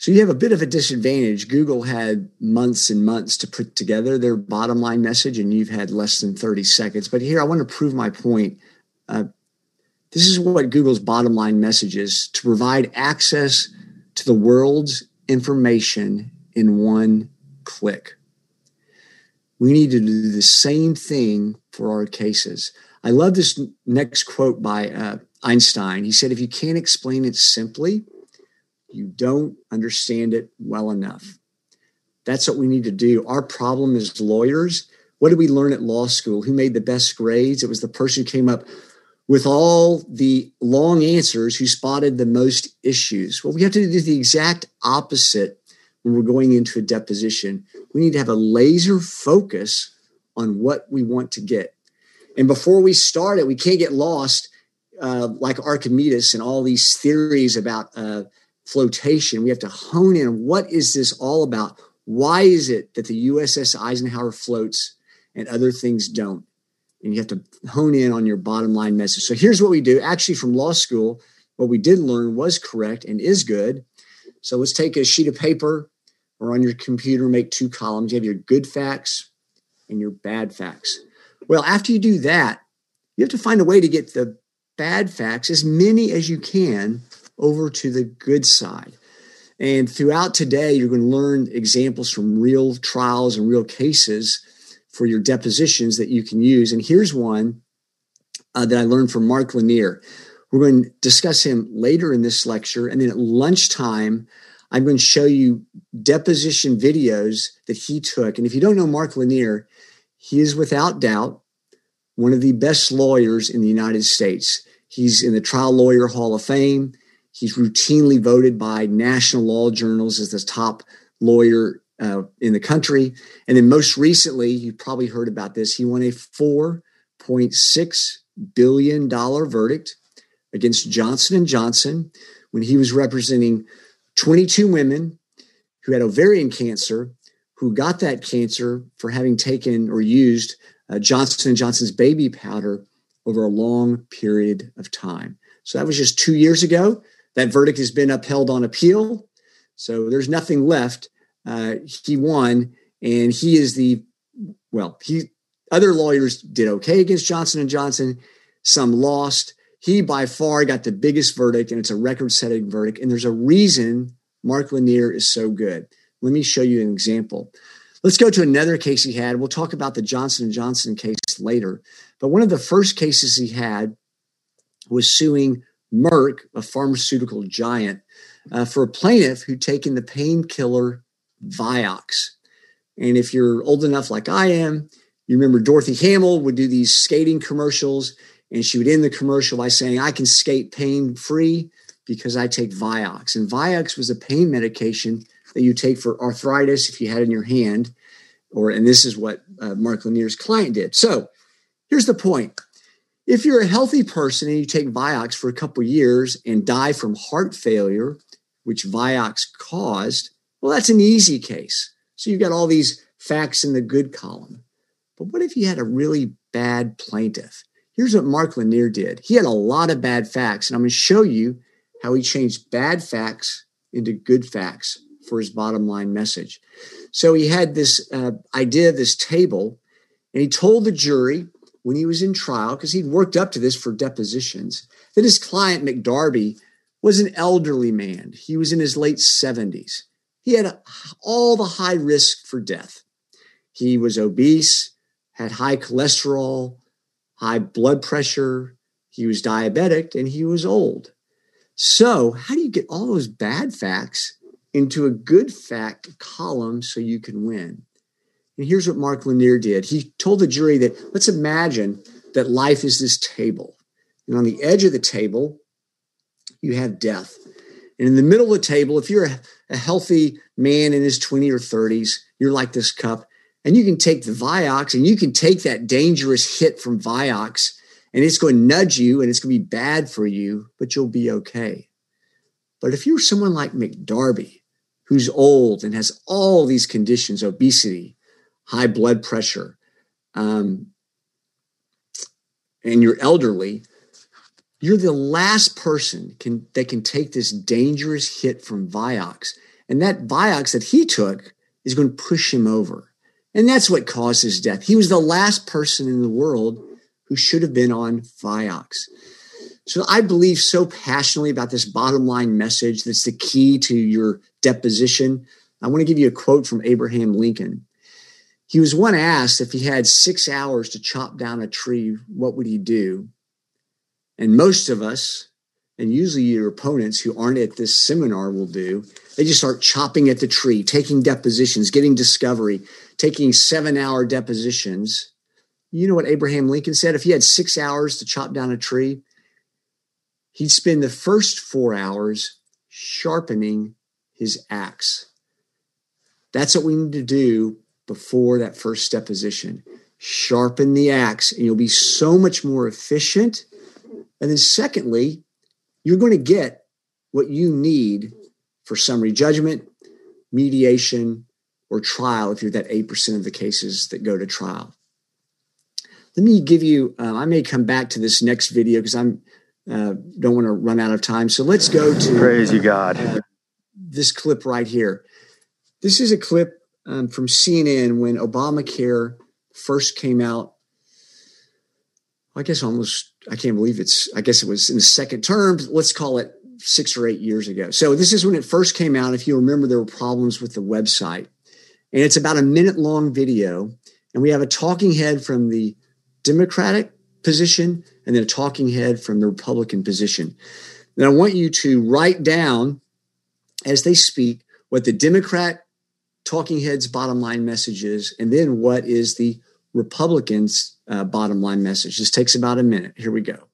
So you have a bit of a disadvantage. Google had months and months to put together their bottom line message, and you've had less than 30 seconds. But here, I want to prove my point. This is what Google's bottom line message is: to provide access to the world's information in one click. We need to do the same thing for our cases. I love this next quote by Einstein. He said, if you can't explain it simply, you don't understand it well enough. That's what we need to do. Our problem as lawyers, what did we learn at law school? Who made the best grades? It was the person who came up with all the long answers, who spotted the most issues. Well, we have to do the exact opposite when we're going into a deposition. We need to have a laser focus on what we want to get. And before we start it, we can't get lost like Archimedes and all these theories about flotation. We have to hone in on what is this all about? Why is it that the USS Eisenhower floats and other things don't? And you have to hone in on your bottom line message. So here's what we do. Actually, from law school, what we did learn was correct and is good. So let's take a sheet of paper or on your computer, make 2 columns. You have your good facts and your bad facts. Well, after you do that, you have to find a way to get the bad facts, as many as you can, over to the good side. And throughout today, you're going to learn examples from real trials and real cases for your depositions that you can use. And here's one that I learned from Mark Lanier. We're going to discuss him later in this lecture. And then at lunchtime, I'm going to show you deposition videos that he took. And if you don't know Mark Lanier, he is without doubt one of the best lawyers in the United States. He's in the Trial Lawyer Hall of Fame. He's routinely voted by national law journals as the top lawyer in the country. And then most recently, you've probably heard about this, he won a $4.6 billion verdict against Johnson & Johnson when he was representing 22 women who had ovarian cancer, who got that cancer for having taken or used Johnson & Johnson's baby powder over a long period of time. So that was just 2 years ago. That verdict has been upheld on appeal. So there's nothing left. He won, and he is other lawyers did okay against Johnson & Johnson. Some lost. He by far got the biggest verdict, and it's a record-setting verdict. And there's a reason Mark Lanier is so good. Let me show you an example. Let's go to another case he had. We'll talk about the Johnson & Johnson case later. But one of the first cases he had was suing Merck, a pharmaceutical giant, for a plaintiff who'd taken the painkiller Vioxx. And if you're old enough like I am, you remember Dorothy Hamill would do these skating commercials, and she would end the commercial by saying, I can skate pain-free because I take Vioxx. And Vioxx was a pain medication that you take for arthritis if you had it in your hand, and this is what Mark Lanier's client did. So here's the point. If you're a healthy person and you take Vioxx for a couple of years and die from heart failure, which Vioxx caused, well, that's an easy case. So you've got all these facts in the good column. But what if you had a really bad plaintiff? Here's what Mark Lanier did. He had a lot of bad facts, and I'm going to show you how he changed bad facts into good facts for his bottom line message. So he had this idea of this table, and he told the jury when he was in trial, because he'd worked up to this for depositions, that his client, McDarby, was an elderly man. He was in his late 70s. He had all the high risk for death. He was obese, had high cholesterol, high blood pressure. He was diabetic, and he was old. So how do you get all those bad facts into a good fact column so you can win? And here's what Mark Lanier did. He told the jury that, let's imagine that life is this table. And on the edge of the table, you have death. And in the middle of the table, if you're a healthy man in his 20s or 30s, you're like this cup. And you can take the Vioxx, and you can take that dangerous hit from Vioxx, and it's going to nudge you, and it's going to be bad for you, but you'll be okay. But if you're someone like McDarby, who's old and has all these conditions, obesity, high blood pressure, and you're elderly, you're the last person that can take this dangerous hit from Vioxx. And that Vioxx that he took is going to push him over. And that's what caused his death. He was the last person in the world who should have been on Vioxx. So I believe so passionately about this bottom line message that's the key to your deposition. I want to give you a quote from Abraham Lincoln. He was once asked if he had 6 hours to chop down a tree, what would he do? And most of us, and usually your opponents who aren't at this seminar will do, they just start chopping at the tree, taking depositions, getting discovery, taking 7-hour depositions. You know what Abraham Lincoln said? If he had 6 hours to chop down a tree, he'd spend the first 4 hours sharpening his axe. That's what we need to do before that first deposition. Sharpen the axe, and you'll be so much more efficient. And then secondly, you're going to get what you need for summary judgment, mediation, or trial if you're that 8% of the cases that go to trial. Let me give you, I may come back to this next video because I'm don't want to run out of time. So let's go to praise you, God. This clip right here. This is a clip from CNN when Obamacare first came out. I guess I can't believe I guess it was in the second term. Let's call it 6 or 8 years ago. So this is when it first came out. If you remember, there were problems with the website. And it's about a minute-long video. And we have a talking head from the Democratic position and then a talking head from the Republican position. And I want you to write down, as they speak, what the Democrat talking head's bottom line message is, and then what is the Republicans' bottom line message. This takes about a minute. Here we go.